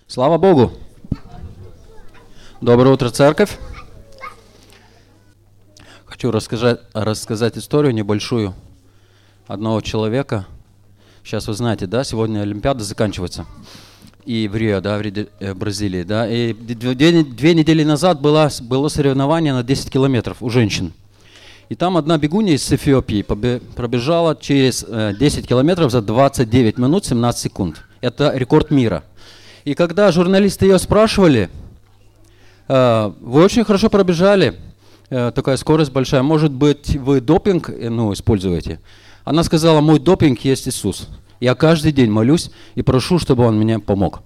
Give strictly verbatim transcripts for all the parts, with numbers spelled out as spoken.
Слава Богу! Доброе утро, церковь! Хочу рассказать, рассказать историю небольшую одного человека. Сейчас вы знаете, да, сегодня Олимпиада заканчивается. И в Рио, да, в Рио, в Бразилии, да. И две, две недели назад было, было соревнование на десять километров у женщин. И там одна бегунья из Эфиопии пробежала через десять километров за двадцать девять минут семнадцать секунд. Это рекорд мира. И когда журналисты ее спрашивали, вы очень хорошо пробежали, такая скорость большая, может быть, вы допинг ну, используете? Она сказала, мой допинг есть Иисус. Я каждый день молюсь и прошу, чтобы Он мне помог.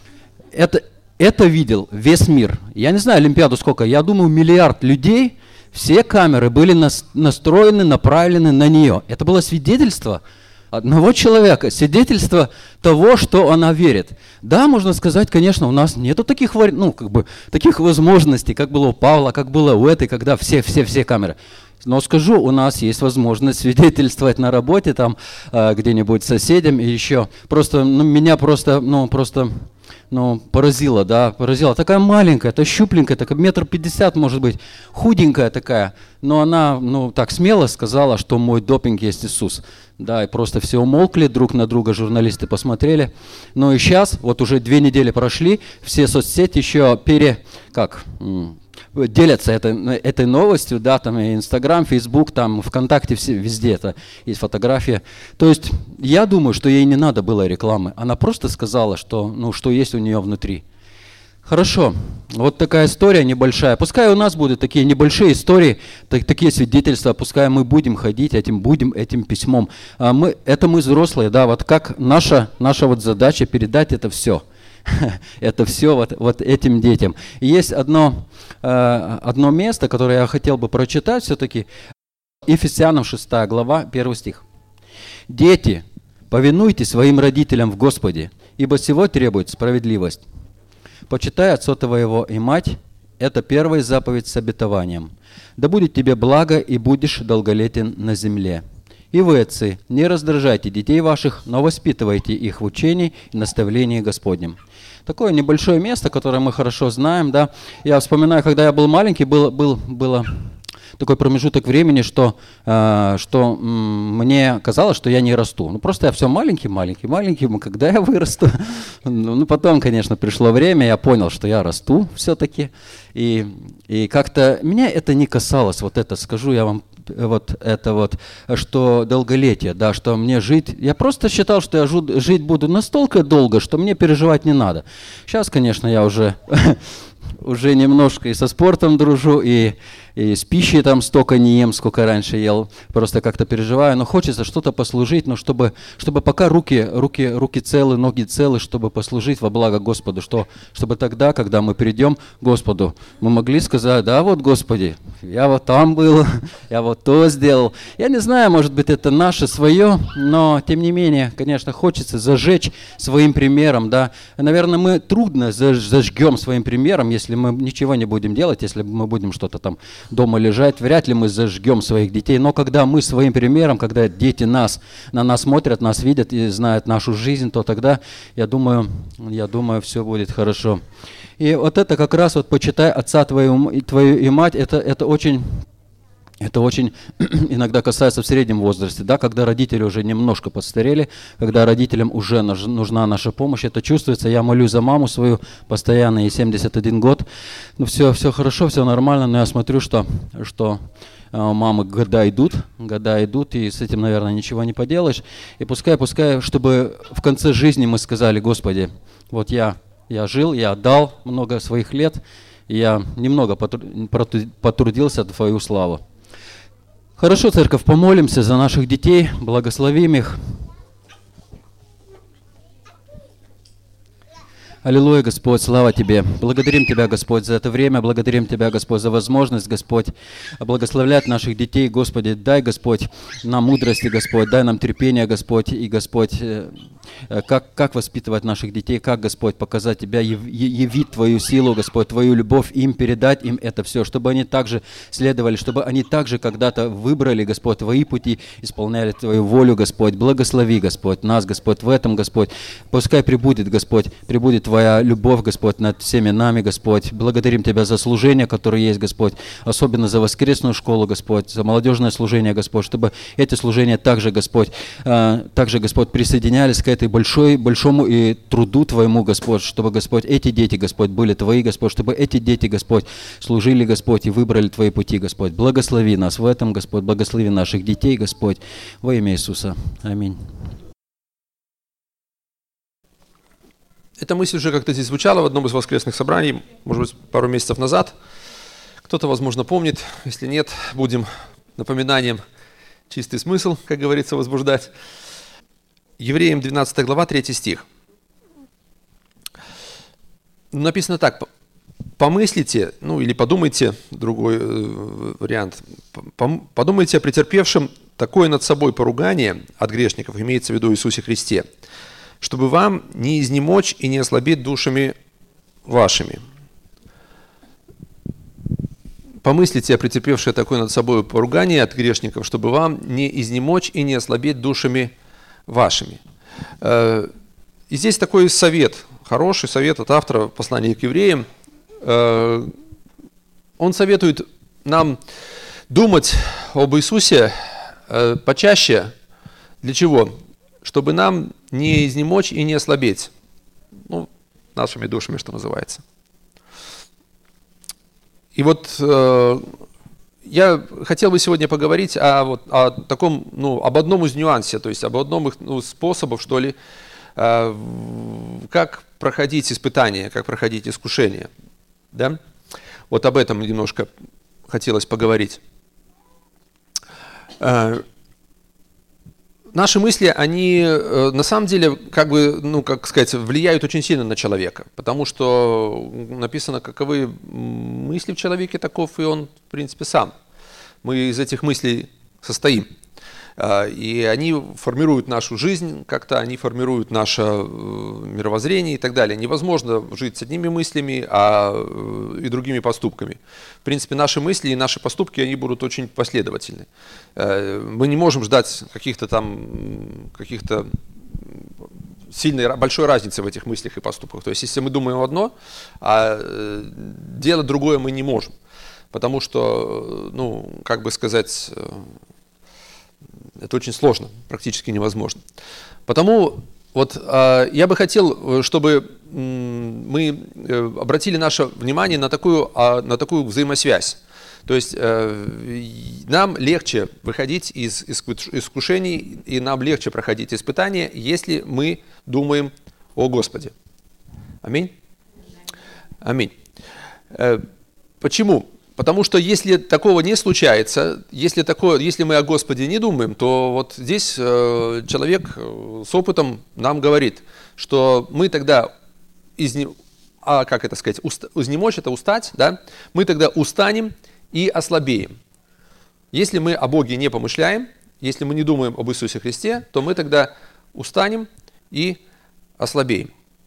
Это, это видел весь мир. Я не знаю, Олимпиаду сколько, я думаю, миллиард людей, все камеры были нас, настроены, направлены на нее. Это было свидетельство одного человека, свидетельство того, что она верит. Да, можно сказать, конечно, у нас нету таких, ну, как бы, таких возможностей, как было у Павла, как было у этой, когда все-все-все камеры. Но скажу, у нас есть возможность свидетельствовать на работе, там, где-нибудь соседям и еще. Просто, ну, меня просто, ну, просто... Ну, поразила, да, поразила. Такая маленькая, это щупленькая, такая метр пятьдесят, может быть, худенькая такая. Но она, ну, так смело сказала, что мой допинг есть Иисус. Да, и просто все умолкли, друг на друга журналисты посмотрели. Ну и сейчас, вот уже две недели прошли, все соцсети еще пере... Как... делятся этой, этой новостью, да, там и Инстаграм, Фейсбук, там ВКонтакте, все, везде это есть фотография. То есть я думаю, что ей не надо было рекламы. Она просто сказала, что, ну, что есть у нее внутри. Хорошо, вот такая история небольшая. Пускай у нас будут такие небольшие истории, так, такие свидетельства, пускай мы будем ходить этим, будем этим письмом. А мы, это мы взрослые, да, вот как наша, наша вот задача передать это все. Это все вот, вот этим детям. И есть одно, э, одно место, которое я хотел бы прочитать все-таки. Ефесянам шестая глава, первый стих. «Дети, повинуйтесь своим родителям в Господе, ибо сего требует справедливость. Почитай отца твоего и мать, это первая заповедь с обетованием. Да будет тебе благо, и будешь долголетен на земле. И вы, отцы, не раздражайте детей ваших, но воспитывайте их в учении и наставлении Господнем». Такое небольшое место, которое мы хорошо знаем, да. Я вспоминаю, когда я был маленький, был, был, было такой промежуток времени, что, э, что м, мне казалось, что я не расту. Ну, просто я все маленький, маленький, маленький, когда я вырасту. Ну, потом, конечно, пришло время, я понял, что я расту все-таки. И, и как-то меня это не касалось, вот это скажу я вам, вот это вот, что долголетие, да, что мне жить, я просто считал, что я жу, жить буду настолько долго, что мне переживать не надо. Сейчас, конечно, я уже, уже немножко и со спортом дружу, и, и с пищей там столько не ем, сколько раньше ел, просто как-то переживаю, но хочется что-то послужить, но чтобы, чтобы пока руки, руки, руки целы, ноги целы, чтобы послужить во благо Господу, что, чтобы тогда, когда мы придем к Господу, мы могли сказать, да, вот, Господи, я вот там был, я вот то сделал. Я не знаю, может быть, это наше свое, но, тем не менее, конечно, хочется зажечь своим примером, да. Наверное, мы трудно зажгем своим примером, если мы ничего не будем делать, если мы будем что-то там дома лежать, вряд ли мы зажгем своих детей. Но когда мы своим примером, когда дети нас, на нас смотрят, нас видят и знают нашу жизнь, то тогда, я думаю, я думаю, все будет хорошо. И вот это как раз вот почитай отца твою, твою и мать, это, это очень... Это очень иногда касается в среднем возрасте, да, когда родители уже немножко подстарели, когда родителям уже нужна наша помощь. Это чувствуется. Я молюсь за маму свою постоянно, ей семьдесят один год. Ну, все, все хорошо, все нормально, но я смотрю, что, что у мамы года идут, года идут, и с этим, наверное, ничего не поделаешь. И пускай, пускай, чтобы в конце жизни мы сказали, Господи, вот я, я жил, я отдал много своих лет, и я немного потрудился в Твою славу. Хорошо, церковь, помолимся за наших детей, благословим их. Аллилуйя, Господь, слава Тебе. Благодарим Тебя, Господь, за это время, благодарим Тебя, Господь, за возможность, Господь, благословлять наших детей, Господи. Дай, Господь, нам мудрости, Господь, дай нам терпение, Господь, и, Господь, как, как воспитывать наших детей, как, Господь, показать Тебя, явить Твою силу, Господь, Твою любовь, им передать им это все, чтобы они также следовали, чтобы они также когда-то выбрали, Господь, Твои пути, исполняли Твою волю, Господь. Благослови, Господь, нас, Господь, в этом, Господь. Пускай прибудет, Господь, прибудет Твоя Твоя любовь, Господь, над всеми нами, Господь. Благодарим Тебя за служение, которое есть, Господь, особенно за воскресную школу, Господь, за молодежное служение, Господь, чтобы эти служения также, Господь, также, Господь, присоединялись к этой большой, большому и труду Твоему, Господь, чтобы, Господь, эти дети, Господь, были Твои, Господь, чтобы эти дети, Господь, служили, Господь, и выбрали Твои пути, Господь. Благослови нас в этом, Господь, благослови наших детей, Господь, во имя Иисуса. Аминь. Эта мысль уже как-то здесь звучала в одном из воскресных собраний, может быть, пару месяцев назад. Кто-то, возможно, помнит, если нет, будем напоминанием чистый смысл, как говорится, возбуждать. Евреям двенадцатая глава, третий стих. Написано так: помыслите, ну или подумайте, другой э, вариант, подумайте о претерпевшем такое над собой поругание от грешников, имеется в виду Иисусе Христе, чтобы вам не изнемочь и не ослабеть душами вашими. Помыслите о претерпевшее такое над собой поругание от грешников, чтобы вам не изнемочь и не ослабеть душами вашими. И здесь такой совет, хороший совет от автора послания к евреям. Он советует нам думать об Иисусе почаще. Для чего? Чтобы нам не изнемочь и не ослабеть. Ну, нашими душами, что называется. И вот э, я хотел бы сегодня поговорить о, вот, о таком, ну, об одном из нюансов, то есть об одном из ну, способов, что ли, э, как проходить испытания, как проходить искушения. Да? Вот об этом немножко хотелось поговорить. Э, Наши мысли, они на самом деле, как бы, ну, как сказать, влияют очень сильно на человека, потому что написано, каковы мысли в человеке, таков и он, в принципе, сам. Мы из этих мыслей состоим, и они формируют нашу жизнь, как-то они формируют наше мировоззрение и так далее. Невозможно жить с одними мыслями а, и другими поступками. В принципе, наши мысли и наши поступки, они будут очень последовательны. Мы не можем ждать каких-то там, каких-то сильной, большой разницы в этих мыслях и поступках. То есть, если мы думаем одно, а делать другое мы не можем. Потому что, ну, как бы сказать, это очень сложно, практически невозможно. Потому вот э, я бы хотел, чтобы э, мы обратили наше внимание на такую, э, на такую взаимосвязь. То есть э, нам легче выходить из искушений, и нам легче проходить испытания, если мы думаем о Господе. Аминь? Аминь. Э, почему? Потому что если такого не случается, если, такое, если мы о Господе не думаем, то вот здесь э, человек с опытом нам говорит, что мы тогда, изне, а, как это сказать, уст, изнемочь это устать, да? Мы тогда устанем и ослабеем. Если мы о Боге не помышляем, если мы не думаем об Иисусе Христе, то мы тогда устанем и ослабеем.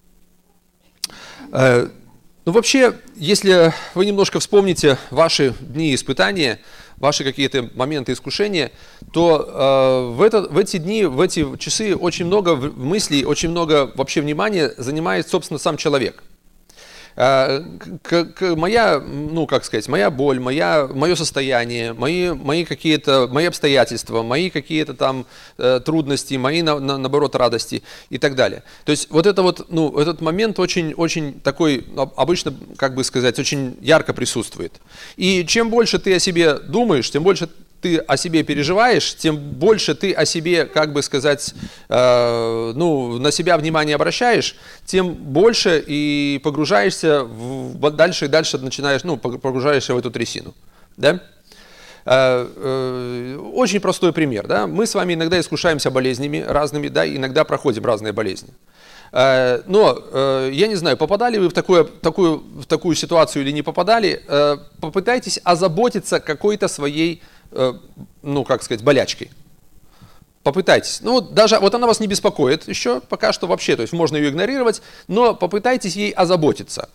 Э, Ну, вообще, если вы немножко вспомните ваши дни испытания, ваши какие-то моменты искушения, то э, в, это, в эти дни, в эти часы очень много мыслей, очень много вообще внимания занимает, собственно, сам человек. Э, к, к, моя, ну, как сказать, моя боль, моя, мое состояние, мои, мои какие-то, мои обстоятельства, мои какие-то там э, трудности, мои, на, на, наоборот, радости и так далее. То есть вот это вот, ну, этот момент очень, очень такой, обычно, как бы сказать, очень ярко присутствует. И чем больше ты о себе думаешь, тем больше ты о себе переживаешь, тем больше ты о себе, как бы сказать, э, ну, на себя внимание обращаешь, тем больше и погружаешься в, дальше и дальше начинаешь, ну, погружаешься в эту трясину. Да? Э, э, очень простой пример. Да? Мы с вами иногда искушаемся болезнями разными, да, иногда проходим разные болезни. Э, но, э, я не знаю, попадали вы в, такое, такую, в такую ситуацию или не попадали, э, попытайтесь озаботиться какой-то своей, ну, как сказать, болячкой. Попытайтесь. Ну, даже вот она вас не беспокоит еще пока что вообще, то есть можно ее игнорировать, но попытайтесь ей озаботиться.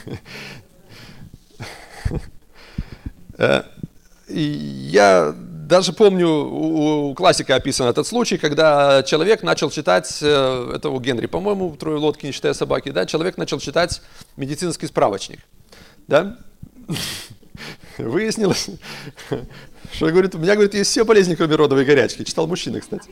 Я даже помню, у классика описан этот случай, когда человек начал читать, это у Генри, по-моему, «Трое в лодке, не считая собаки», да, человек начал читать медицинский справочник, да, выяснилось, что, говорит, у меня, говорит, есть все болезни, кроме родовой горячки, читал мужчина, кстати.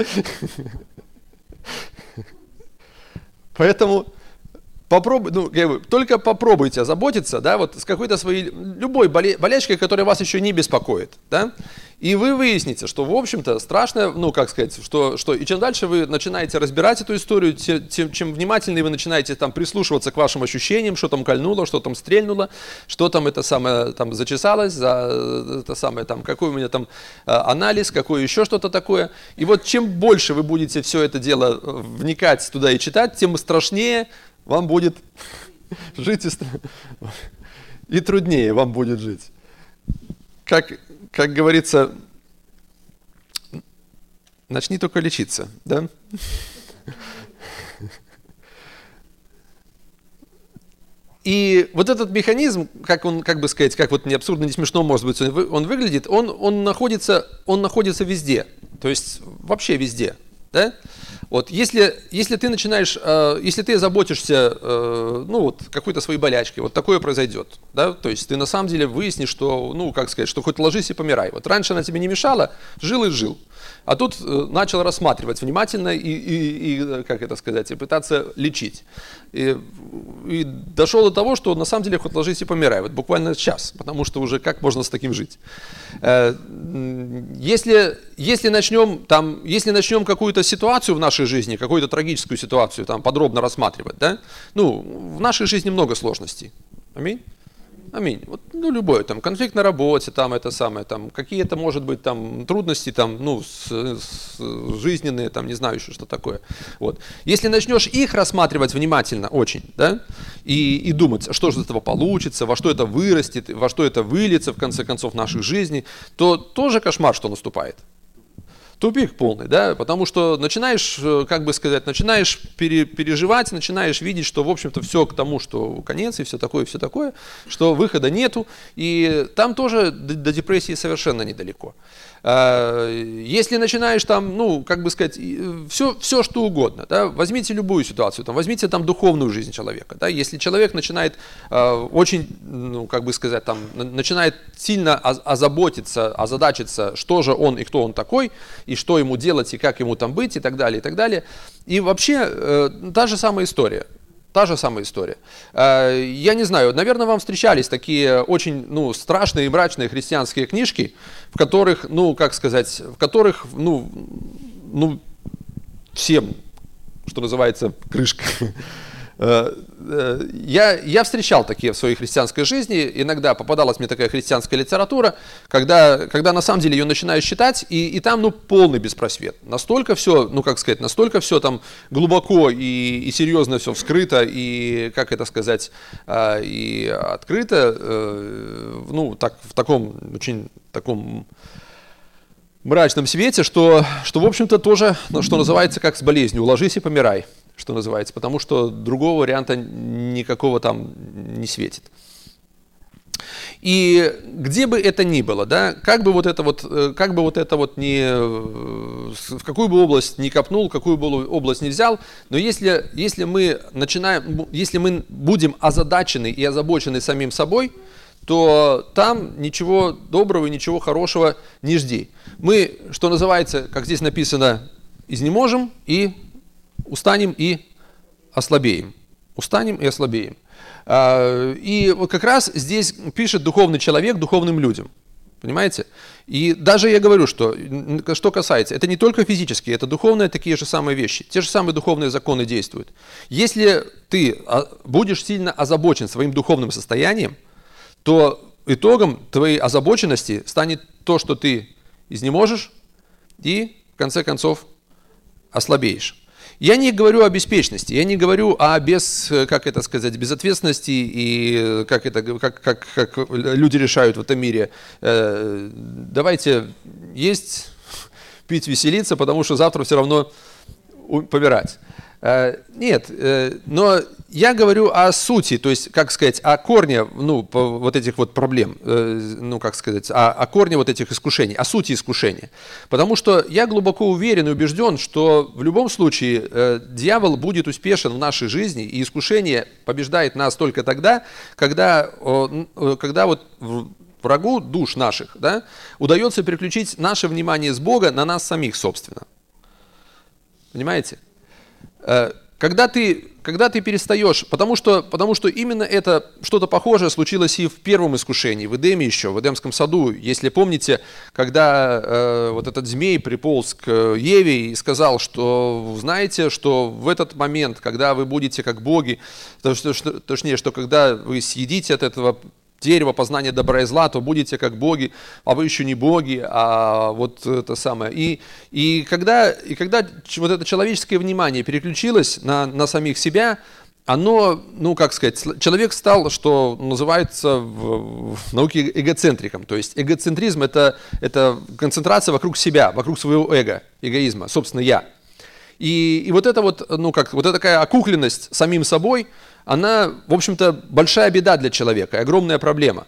Поэтому попробуй, ну, только попробуйте озаботиться, да, вот с какой-то своей, любой боле, болячкой, которая вас еще не беспокоит, да, и вы выясните, что, в общем-то, страшно, ну, как сказать, что, что и чем дальше вы начинаете разбирать эту историю, тем, тем, чем внимательнее вы начинаете там прислушиваться к вашим ощущениям, что там кольнуло, что там стрельнуло, что там это самое, там, зачесалось, за, это самое, там, какой у меня там анализ, какое еще что-то такое, и вот чем больше вы будете все это дело вникать туда и читать, тем страшнее вам будет жить и, и труднее вам будет жить. Как, как говорится, начни только лечиться, да? И вот этот механизм, как он, как бы сказать, как вот не абсурдно, не смешно, может быть, он выглядит, он, он, находится, он находится везде, то есть вообще везде, да? Вот, если, если ты начинаешь, э, если ты заботишься, э, ну, вот, какой-то своей болячкой, вот такое произойдет, да, то есть ты на самом деле выяснишь, что, ну, как сказать, что хоть ложись и помирай. Вот раньше она тебе не мешала, жил и жил, а тут э, начал рассматривать внимательно и, и, и, как это сказать, и пытаться лечить. И, и дошел до того, что на самом деле хоть ложись и помирай, вот буквально сейчас, потому что уже как можно с таким жить. Э, если, если начнем, там, если начнем какую-то ситуацию в нашей жизни, какую-то трагическую ситуацию там подробно рассматривать, да, ну, в нашей жизни много сложностей. Аминь. Аминь. Вот, ну, любой, там, конфликт на работе, там, это самое, там, какие-то, может быть, там, трудности, там, ну, с, с, жизненные, там, не знаю еще, что такое. Вот. Если начнешь их рассматривать внимательно, очень, да, и, и думать, что же из этого получится, во что это вырастет, во что это выльется, в конце концов, в нашей жизни, то тоже кошмар, что наступает. Тупик полный, да, потому что начинаешь, как бы сказать, начинаешь пере, переживать, начинаешь видеть, что, в общем-то, все к тому, что конец, и все такое, и все такое, что выхода нету, и там тоже до, до депрессии совершенно недалеко. Если начинаешь там, ну, как бы сказать, все, все что угодно, да, возьмите любую ситуацию, там, возьмите там духовную жизнь человека, да, если человек начинает э, очень, ну, как бы сказать, там, начинает сильно озаботиться, озадачиться, что же он и кто он такой, и что ему делать, и как ему там быть, и так далее, и так далее, и вообще э, та же самая история. Та же самая история. Я не знаю, наверное, вам встречались такие очень, ну, страшные и мрачные христианские книжки, в которых, ну, как сказать, в которых, ну, ну всем, что называется, крышка. Я, я встречал такие в своей христианской жизни, иногда попадалась мне такая христианская литература, когда, когда на самом деле ее начинаешь читать, и, и там, ну, полный беспросвет. Настолько все, ну, как сказать, настолько все там глубоко и, и серьезно все вскрыто, и, как это сказать, и открыто, ну, так, в таком, очень таком мрачном свете, что, что в общем-то, тоже, что называется, как с болезнью, ложись и помирай, что называется, потому что другого варианта никакого там не светит. И где бы это ни было, да, как бы вот это вот, как бы вот это вот не, в какую бы область ни копнул, какую бы область ни взял, но если, если мы начинаем, если мы будем озадачены и озабочены самим собой, то там ничего доброго и ничего хорошего не жди. Мы, что называется, как здесь написано, изнеможем и устанем и ослабеем. Устанем и ослабеем. И вот как раз здесь пишет духовный человек духовным людям. Понимаете? И даже я говорю, что, что касается, это не только физические, это духовные такие же самые вещи. Те же самые духовные законы действуют. Если ты будешь сильно озабочен своим духовным состоянием, то итогом твоей озабоченности станет то, что ты изнеможешь и, в конце концов, ослабеешь. Я не говорю о беспечности, я не говорю о без, как это сказать, безответственности и как, это, как, как, как люди решают в этом мире. Давайте есть, пить, веселиться, потому что завтра все равно помирать. Нет, но я говорю о сути, то есть, как сказать, о корне, ну, вот этих вот проблем, ну, как сказать, о, о корне вот этих искушений, о сути искушения. Потому что я глубоко уверен и убежден, что в любом случае э, дьявол будет успешен в нашей жизни, и искушение побеждает нас только тогда, когда, э, когда вот врагу душ наших, да, удается переключить наше внимание с Бога на нас самих, собственно. Понимаете? Когда ты, когда ты перестаешь, потому что, потому что именно это, что-то похожее случилось и в первом искушении, в Эдеме еще, в Эдемском саду. Если помните, когда э, вот этот змей приполз к Еве и сказал, что знаете, что в этот момент, когда вы будете как боги, то, что, что, точнее, что когда вы съедите от этого дерево познания добра и зла, то будете как боги, а вы еще не боги, а вот это самое. И, и, когда, и когда вот это человеческое внимание переключилось на, на самих себя, оно, ну как сказать, человек стал, что называется в, в науке эгоцентриком. То есть эгоцентризм это, это концентрация вокруг себя, вокруг своего эго, эгоизма, собственно я. И, и вот это вот, ну как, вот эта такая окукленность самим собой, она, в общем-то, большая беда для человека, огромная проблема.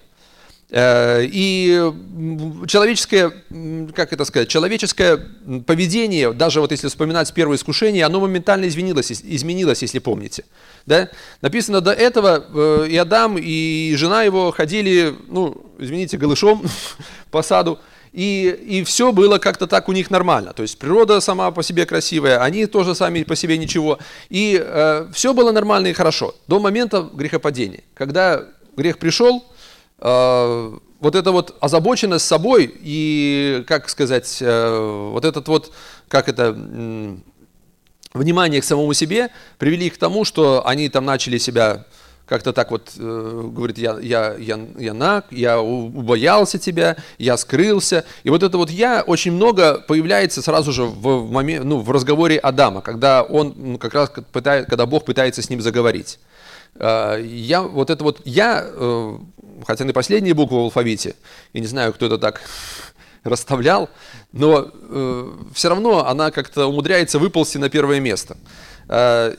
И человеческое, как это сказать, человеческое поведение, даже вот если вспоминать первое искушение, оно моментально изменилось, изменилось, если помните. Да? Написано, до этого и Адам, и жена его ходили, ну, извините, голышом по саду. И, и все было как-то так у них нормально. То есть природа сама по себе красивая, они тоже сами по себе ничего. И э, все было нормально и хорошо до момента грехопадения. Когда грех пришел, э, вот эта вот озабоченность собой и, как сказать, э, вот этот вот, как это, э, внимание к самому себе привели их к тому, что они там начали себя... Как-то так вот, э, говорит, я, я, я, я наг, я убоялся тебя, я скрылся. И вот это вот «я» очень много появляется сразу же в, в, момент, ну, в разговоре Адама, когда он, ну, как раз пытает, когда Бог пытается с ним заговорить. Э, я, вот это вот «я», э, хотя не последняя буква в алфавите, я не знаю, кто это так расставлял, но э, все равно она как-то умудряется выползти на первое место. Э,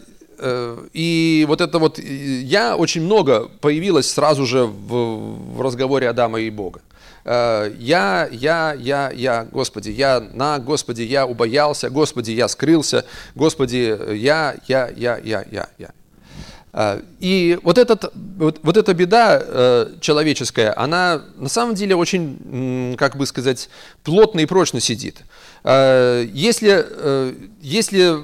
И вот это вот «я» очень много появилось сразу же в, в разговоре Адама и Бога. Я, я, я, я, Господи, я наг, Господи, я убоялся, Господи, я скрылся, Господи, я, я, я, я, я, я. И вот, этот, вот, вот эта беда человеческая, она на самом деле очень, как бы сказать, плотно и прочно сидит. Если, если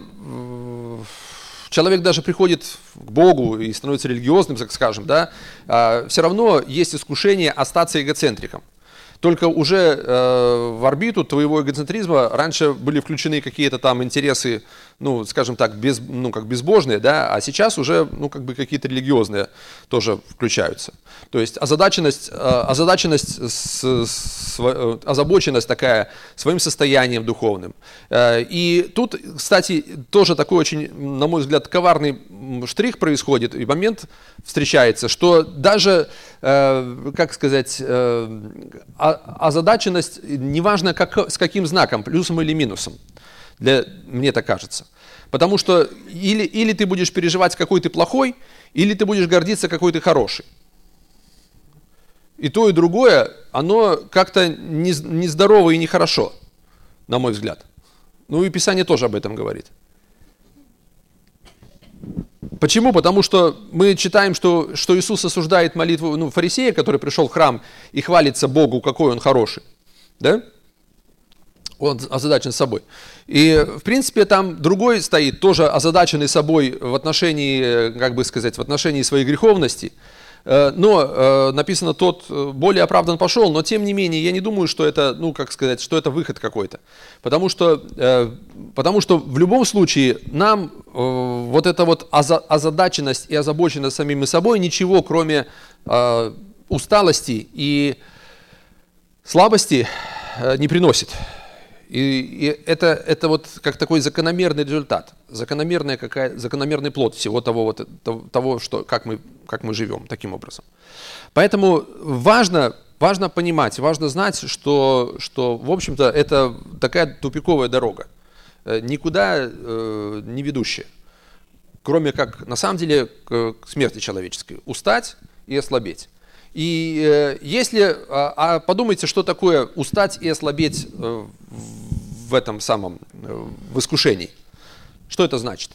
человек даже приходит к Богу и становится религиозным, так скажем, да, все равно есть искушение остаться эгоцентриком. Только уже э, в орбиту твоего эгоцентризма раньше были включены какие-то там интересы, ну, скажем так, без, ну, как безбожные, да, а сейчас уже, ну, как бы какие-то религиозные тоже включаются. То есть озадаченность, э, озадаченность с, с, э, озабоченность такая своим состоянием духовным. Э, и тут, кстати, тоже такой очень, на мой взгляд, коварный штрих происходит, и момент встречается, что даже, э, как сказать, э, озадаченность, неважно как, с каким знаком, плюсом или минусом, для, мне так кажется. Потому что или, или ты будешь переживать, какой ты плохой, или ты будешь гордиться, какой ты хороший. И то, и другое, оно как-то нездорово и нехорошо, на мой взгляд. Ну и Писание тоже об этом говорит. Почему? Потому что мы читаем, что, что Иисус осуждает молитву, ну, фарисея, который пришел в храм и хвалится Богу, какой он хороший. Да? Он озадачен собой. И, в принципе, там другой стоит, тоже озадаченный собой в отношении, как бы сказать, в отношении своей греховности. Но написано, тот более оправдан пошел, но тем не менее, я не думаю, что это, ну, как сказать, что это выход какой-то. Потому что, потому что в любом случае нам вот эта вот озадаченность и озабоченность самими собой ничего, кроме усталости и слабости, не приносит. И, и это, это вот как такой закономерный результат, закономерная какая, закономерный плод всего того, вот, того что, как, мы, как мы живем таким образом. Поэтому важно, важно понимать, важно знать, что, что в общем-то, это такая тупиковая дорога, никуда э, не ведущая. кроме как, на самом деле, к смерти человеческой. Устать и ослабеть. И э, если, а, а подумайте, что такое устать и ослабеть э, в этом самом, э, в искушении. Что это значит?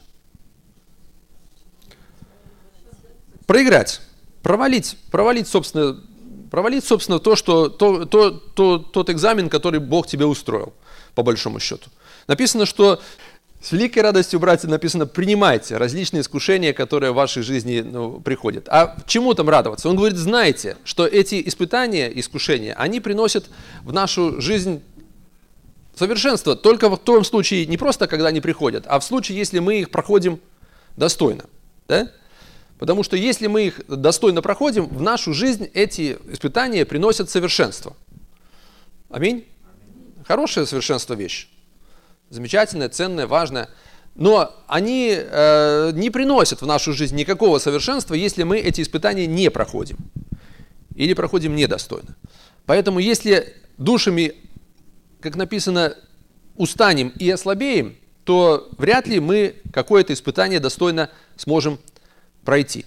Проиграть, провалить, провалить, собственно, провалить, собственно, то, что, то, то, то, тот экзамен, который Бог тебе устроил, по большому счету. Написано, что с великой радостью, братья, написано, принимайте различные искушения, которые в вашей жизни ну, приходят. А чему там радоваться? Он говорит, знайте, что эти испытания, искушения, они приносят в нашу жизнь совершенство только в том случае, не просто когда они приходят, а в случае, если мы их проходим достойно. Да? Потому что если мы их достойно проходим, в нашу жизнь эти испытания приносят совершенство. Аминь? Хорошее совершенство вещь. Замечательная, ценная, важная. Но они э, не приносят в нашу жизнь никакого совершенства, если мы эти испытания не проходим. Или проходим недостойно. Поэтому если душами, как написано, устанем и ослабеем, то вряд ли мы какое-то испытание достойно сможем пройти.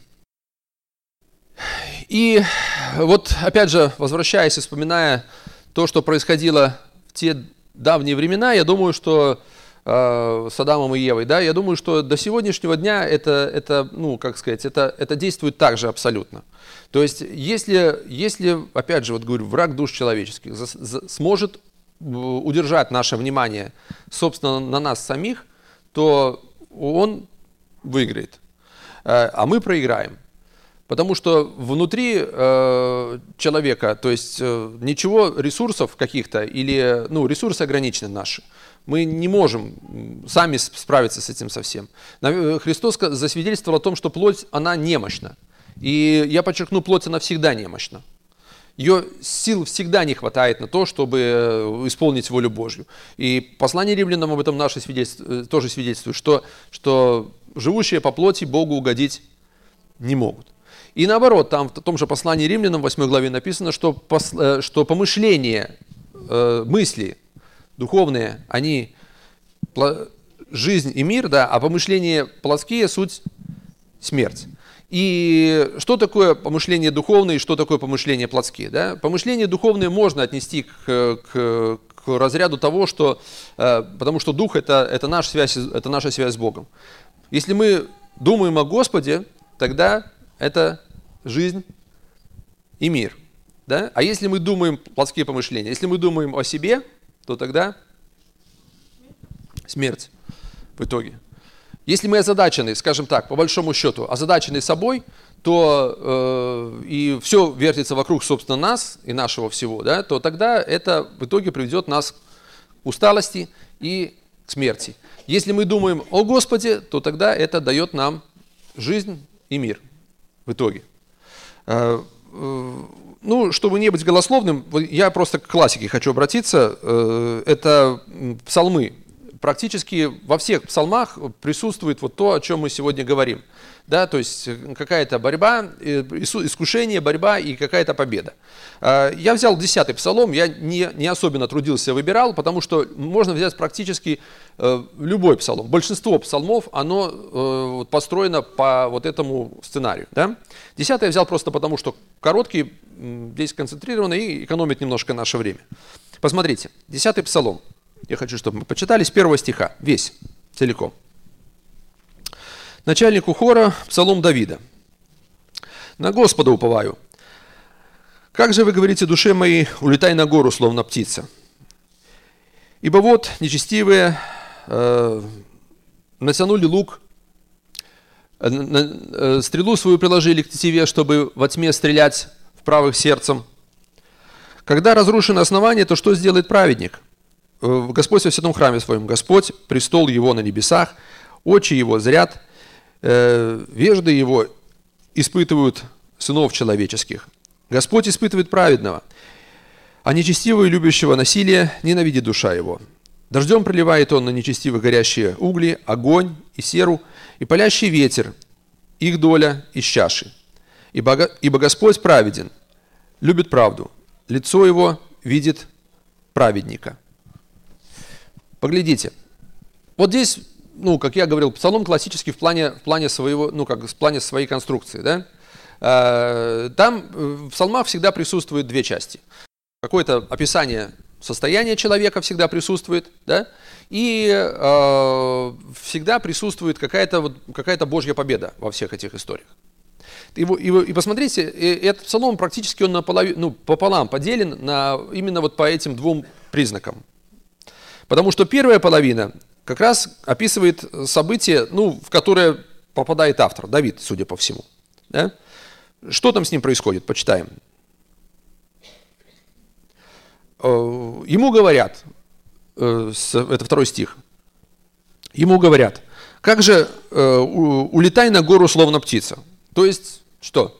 И вот опять же, возвращаясь и вспоминая то, что происходило в те давние времена, я думаю, что э, с Адамом и Евой, да, я думаю, что до сегодняшнего дня это, это ну, как сказать, это, это действует так же абсолютно. То есть, если, если, опять же, вот говорю, враг душ человеческих за, за, сможет удержать наше внимание, собственно, на нас самих, то он выиграет, э, а мы проиграем. Потому что внутри э, человека, то есть э, ничего, ресурсов каких-то, или ну, ресурсы ограничены наши. Мы не можем сами справиться с этим совсем. Христос засвидетельствовал о том, что плоть, она немощна. И я подчеркну, плоть, она всегда немощна. Ее сил всегда не хватает на то, чтобы исполнить волю Божью. И послание римлянам об этом наше свидетельство, тоже свидетельствует, что, что живущие по плоти Богу угодить не могут. И наоборот, там в том же послании римлянам, в восьмой главе написано, что, пос, что помышления, э, мысли духовные, они жизнь и мир, да, а помышления плотские – суть смерть. И что такое помышления духовные, что такое помышления плотские? Да? Помышления духовные можно отнести к, к, к разряду того, что, э, потому что дух это, – это, наша связь, это наша связь с Богом. Если мы думаем о Господе, тогда это жизнь и мир. Да? А если мы думаем плотские помышления, если мы думаем о себе, то тогда смерть в итоге. Если мы озадачены, скажем так, по большому счету, озадачены собой, то э, и все вертится вокруг, собственно, нас и нашего всего, да, то тогда это в итоге приведет нас к усталости и к смерти. Если мы думаем о Господе, то тогда это дает нам жизнь и мир в итоге. Э, э, ну, чтобы не быть голословным, я просто к классике хочу обратиться. Э, это псалмы. Практически во всех псалмах присутствует вот то, о чем мы сегодня говорим. Да, то есть какая-то борьба, искушение, борьба и какая-то победа. Я взял десятый псалом, я не, не особенно трудился, выбирал, потому что можно взять практически любой псалом. Большинство псалмов, оно построено по вот этому сценарию. Да? Десятый я взял просто потому, что короткий, здесь концентрированный и экономит немножко наше время. Посмотрите, десятый псалом. Я хочу, чтобы мы почитали с первого стиха, весь, целиком. Начальнику хора, псалом Давида. «На Господа уповаю. Как же вы говорите, душе моей, улетай на гору, словно птица. Ибо вот нечестивые э, натянули лук, э, э, стрелу свою приложили к тетиве, чтобы во тьме стрелять в правых сердцем. Когда разрушено основание, то что сделает праведник? Господь во святом храме своем, Господь, престол его на небесах, очи его зрят, э, вежды его испытывают сынов человеческих. Господь испытывает праведного, а нечестивого и любящего насилия ненавидит душа его. Дождем проливает он на нечестивых горящие угли, огонь и серу, и палящий ветер, их доля из чаши. Ибо, ибо Господь праведен, любит правду, лицо его видит праведника». Поглядите, вот здесь ну, как я говорил, псалом классический в плане, в плане, своего, ну, как, в плане своей конструкции. Да? Там в псалмах всегда присутствуют две части. Какое-то описание состояния человека всегда присутствует, да? И э, всегда присутствует какая-то, вот, какая-то Божья победа во всех этих историях. И, и, и посмотрите, этот псалом практически он наполовину, ну, пополам поделен на, именно вот по этим двум признакам. Потому что первая половина как раз описывает событие, ну, в которое попадает автор, Давид, судя по всему. Да? Что там с ним происходит? Почитаем. Ему говорят, это второй стих, ему говорят, как же улетай на гору, словно птица. То есть, что?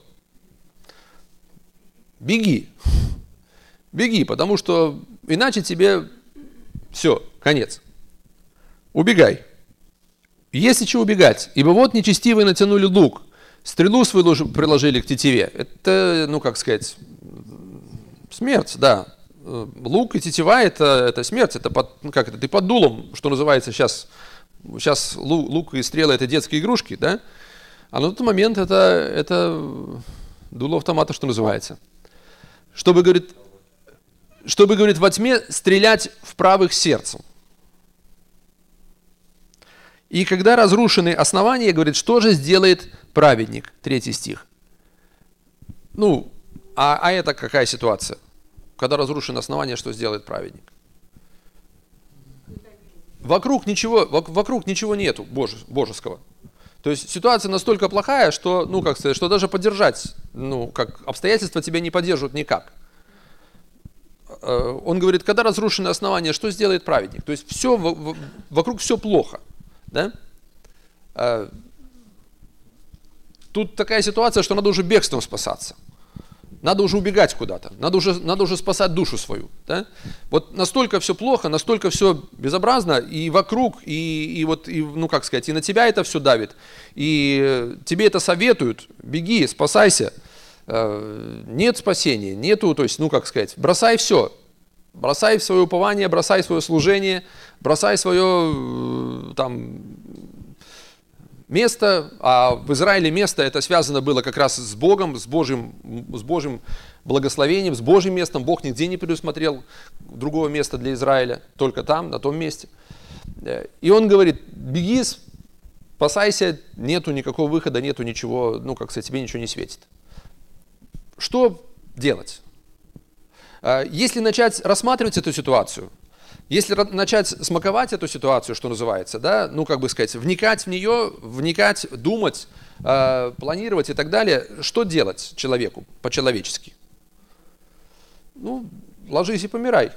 Беги. Беги, потому что иначе тебе все, конец. Убегай. Есть от чего убегать, ибо вот нечестивые натянули лук, стрелу свою приложили к тетиве. Это, ну как сказать, смерть, да. Лук и тетива это, это смерть, это под, ну как это, ты под дулом, что называется сейчас. Сейчас лук, лук и стрелы это детские игрушки, да? А на тот момент это, это дуло автомата, что называется. Чтобы, говорит, чтобы, говорит, во тьме стрелять в правых сердцем. И когда разрушены основания, говорит, что же сделает праведник? Третий стих. Ну, а, а это какая ситуация? Когда разрушено основание, что сделает праведник? Вокруг ничего, вокруг ничего нету боже, божеского. То есть ситуация настолько плохая, что, ну, как сказать, что даже поддержать, ну, как обстоятельства тебя не поддерживают никак. Он говорит, когда разрушено основание, что сделает праведник? То есть все, вокруг все плохо. Да? Тут такая ситуация, что надо уже бегством спасаться. Надо уже убегать куда-то, надо уже, надо уже спасать душу свою. Да? Вот настолько все плохо, настолько все безобразно, и вокруг, и, и вот, и, ну как сказать, и на тебя это все давит, и тебе это советуют, беги, спасайся. Нет спасения, нету, то есть, ну как сказать, бросай все, бросай свое упование, бросай свое служение, бросай свое там место, а в Израиле место это связано было как раз с Богом, с Божьим, с Божьим благословением, с Божьим местом. Бог нигде не предусмотрел другого места для Израиля, только там, на том месте. И он говорит, беги, спасайся, нету никакого выхода, нету ничего, ну как сказать, тебе ничего не светит. Что делать? Если начать рассматривать эту ситуацию, если начать смаковать эту ситуацию, что называется, да, ну, как бы сказать, вникать в нее, вникать, думать, э, планировать и так далее, что делать человеку по-человечески? Ну, ложись и помирай.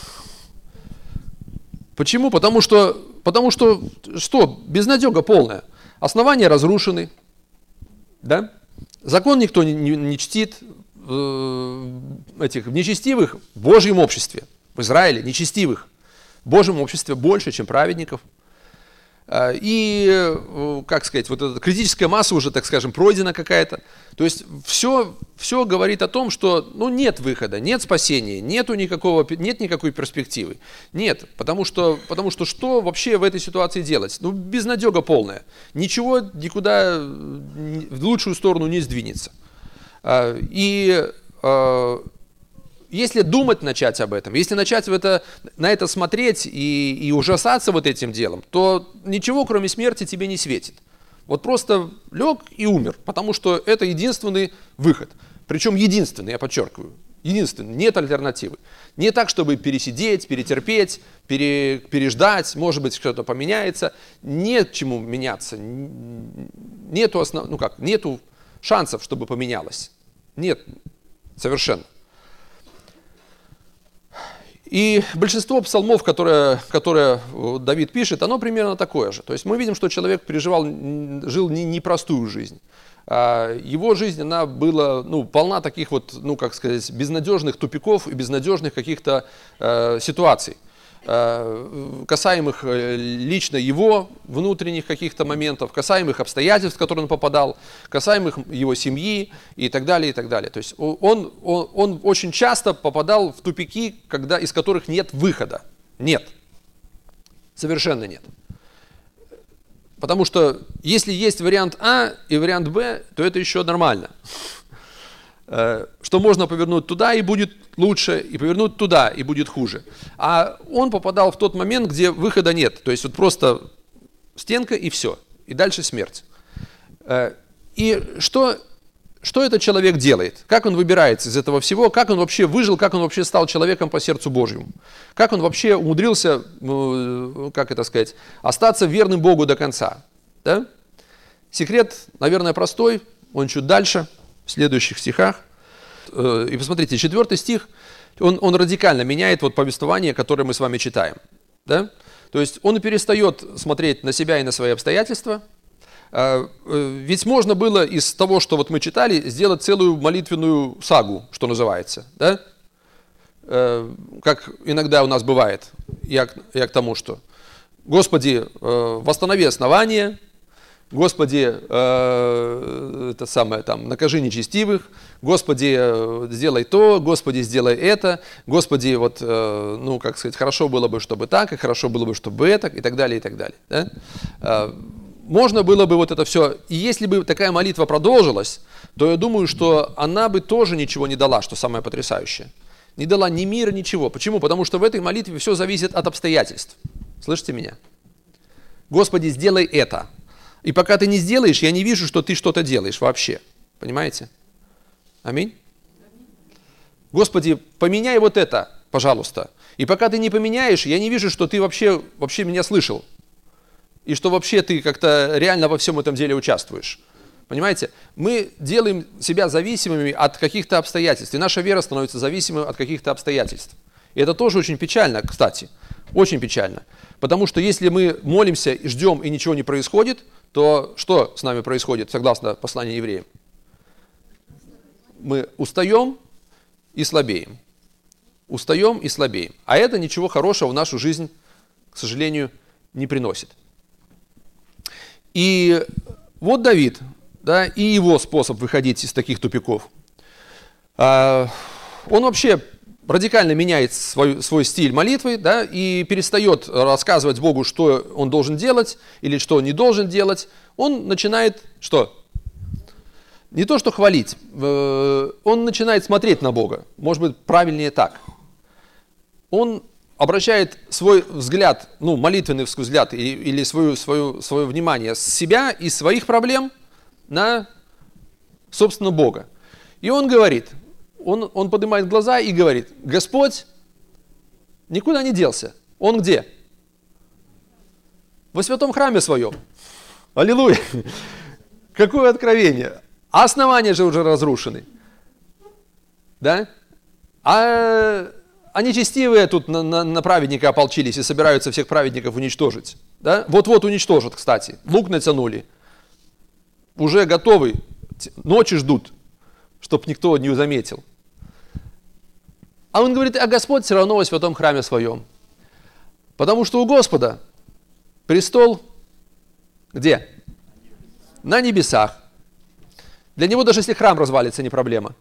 Почему? Потому что, потому что, что, безнадега полная. Основания разрушены, да? Закон никто не, не, не чтит, э, этих нечестивых в Божьем обществе, в Израиле, нечестивых. В Божьем обществе больше, чем праведников. И, как сказать, вот эта критическая масса уже, так скажем, пройдена какая-то. То есть все, все говорит о том, что ну, нет выхода, нет спасения, нету никакого, нет никакой перспективы. Нет, потому что, потому что что вообще в этой ситуации делать? Ну, безнадега полная. Ничего никуда в лучшую сторону не сдвинется. И если думать начать об этом, если начать в это, на это смотреть и, и ужасаться вот этим делом, то ничего, кроме смерти, тебе не светит. Вот просто лег и умер, потому что это единственный выход. Причем единственный, я подчеркиваю, единственный, нет альтернативы. Не так, чтобы пересидеть, перетерпеть, пере, переждать, может быть, что-то поменяется. Нет чему меняться, нету, основ, ну как, нету шансов, чтобы поменялось. Нет, совершенно. И большинство псалмов, которые, которые Давид пишет, оно примерно такое же. То есть мы видим, что человек переживал, жил непростую жизнь. Его жизнь, она была ну, полна таких вот, ну как сказать, безнадежных тупиков и безнадежных каких-то э, ситуаций, э, касаемых лично его внутренних каких-то моментов, касаемых обстоятельств, в которые он попадал, касаемых его семьи и так далее, и так далее. То есть он, он, он очень часто попадал в тупики, когда, из которых нет выхода. Нет. Совершенно нет. Потому что если есть вариант А и вариант Б, то это еще нормально. Что можно повернуть туда, и будет лучше, и повернуть туда, и будет хуже. А он попадал в тот момент, где выхода нет. То есть вот просто стенка и все. И дальше смерть. И что, что этот человек делает? Как он выбирается из этого всего? Как он вообще выжил? Как он вообще стал человеком по сердцу Божьему? Как он вообще умудрился, как это сказать, остаться верным Богу до конца? Да? Секрет, наверное, простой. Он чуть дальше, в следующих стихах. И посмотрите, четвертый стих, он, он радикально меняет вот повествование, которое мы с вами читаем. Да? То есть он перестает смотреть на себя и на свои обстоятельства. Ведь можно было из того, что вот мы читали, сделать целую молитвенную сагу, что называется. Да? Как иногда у нас бывает. Я, я к тому, что Господи, восстанови основание, Господи, э, это самое, там, накажи нечестивых, Господи, э, сделай то, Господи, сделай это, Господи, вот, э, ну, как сказать, хорошо было бы, чтобы так, и хорошо было бы, чтобы это, и так далее, и так далее. Да? Э, можно было бы вот это все, и если бы такая молитва продолжилась, то я думаю, что она бы тоже ничего не дала, что самое потрясающее. Не дала ни мира, ничего. Почему? Потому что в этой молитве все зависит от обстоятельств. Слышите меня? Господи, сделай это. И пока ты не сделаешь, я не вижу, что ты что-то делаешь вообще. Понимаете? Аминь? Господи, поменяй вот это, пожалуйста. И пока ты не поменяешь, я не вижу, что ты вообще, вообще меня слышал. И что вообще ты как-то реально во всем этом деле участвуешь. Понимаете? Мы делаем себя зависимыми от каких-то обстоятельств. И наша вера становится зависимой от каких-то обстоятельств. И это тоже очень печально, кстати. Очень печально. Потому что если мы молимся и ждем, и ничего не происходит, то что с нами происходит, согласно посланию евреям? Мы устаем и слабеем. Устаем и слабеем. А это ничего хорошего в нашу жизнь, к сожалению, не приносит. И вот Давид, да, и его способ выходить из таких тупиков. Он вообще радикально меняет свой, свой стиль молитвы, да, и перестает рассказывать Богу, что он должен делать или что он не должен делать. Он начинает что? Не то, что хвалить, он начинает смотреть на Бога. Может быть, правильнее так. Он обращает свой взгляд, ну, молитвенный взгляд или, или свою, свою, свое внимание с себя и своих проблем на, собственно, Бога. И он говорит, он, он поднимает глаза и говорит: Господь никуда не делся. Он где? Во святом храме своем. Аллилуйя! Какое откровение! А основания же уже разрушены. Да? А, а нечестивые тут на, на, на праведника ополчились и собираются всех праведников уничтожить. Да? Вот-вот уничтожат, кстати. Лук натянули. Уже готовы. Ночи ждут, чтоб никто не заметил. А он говорит: а Господь все равно во святом храме своем. Потому что у Господа престол где? На небесах. Для него даже если храм развалится, не проблема.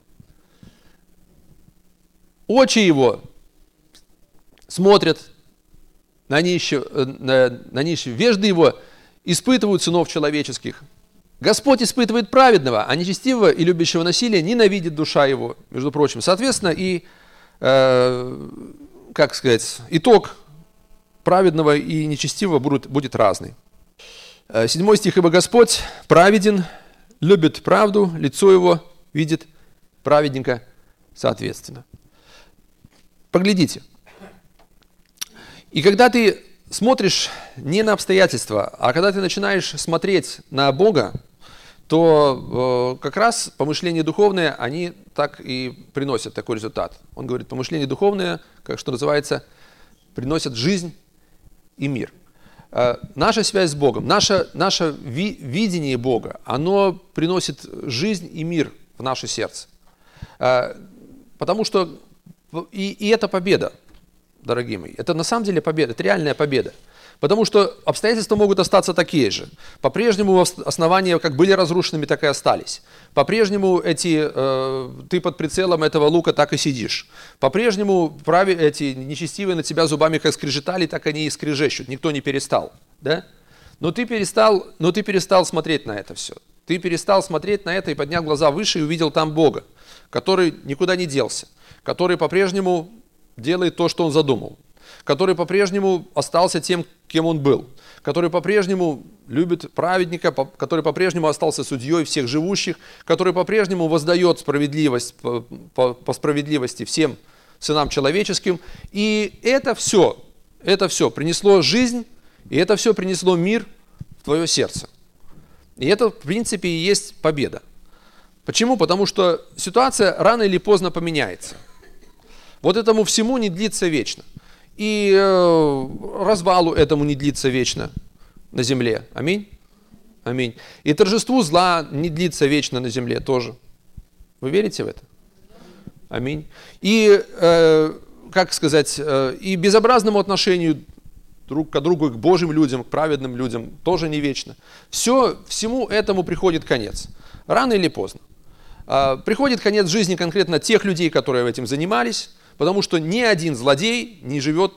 Очи его смотрят на нищих, на, на нищих. Вежды его испытывают сынов человеческих. Господь испытывает праведного, а нечестивого и любящего насилия ненавидит душа его, между прочим. Соответственно, и, э, как сказать, итог праведного и нечестивого будет, будет разный. Седьмой стих. «Ибо Господь праведен, любит правду, лицо его видит праведника соответственно». Поглядите. И когда ты смотришь не на обстоятельства, а когда ты начинаешь смотреть на Бога, то э, как раз помышления духовные, они так и приносят такой результат. Он говорит, помышления духовные, как что называется, приносят жизнь и мир. Э, наша связь с Богом, наше, наше ви, видение Бога, оно приносит жизнь и мир в наше сердце. Э, потому что и, и это победа, дорогие мои. Это на самом деле победа, это реальная победа. Потому что обстоятельства могут остаться такие же. По-прежнему основания как были разрушенными, так и остались. По-прежнему эти, э, ты под прицелом этого лука так и сидишь. По-прежнему прави, эти нечестивые на тебя зубами как скрежетали, так они и скрежещут. Никто не перестал. Да? Но ты перестал, но ты перестал смотреть на это все. Ты перестал смотреть на это и поднял глаза выше и увидел там Бога, который никуда не делся, который по-прежнему делает то, что Он задумал, который по-прежнему остался тем, кем Он был, который по-прежнему любит праведника, который по-прежнему остался судьей всех живущих, который по-прежнему воздает справедливость по, по, по справедливости всем сынам человеческим. И это все, это все принесло жизнь, и это все принесло мир в твое сердце. И это, в принципе, и есть победа. Почему? Потому что ситуация рано или поздно поменяется. Вот этому всему не длится вечно. И э, развалу этому не длится вечно на земле. Аминь. Аминь. И торжеству зла не длится вечно на земле тоже. Вы верите в это? Аминь. И, э, как сказать, э, и безобразному отношению друг к другу, к Божьим людям, к праведным людям тоже не вечно. Все, всему этому приходит конец. Рано или поздно. Э, приходит конец жизни конкретно тех людей, которые этим занимались, потому что ни один злодей не живет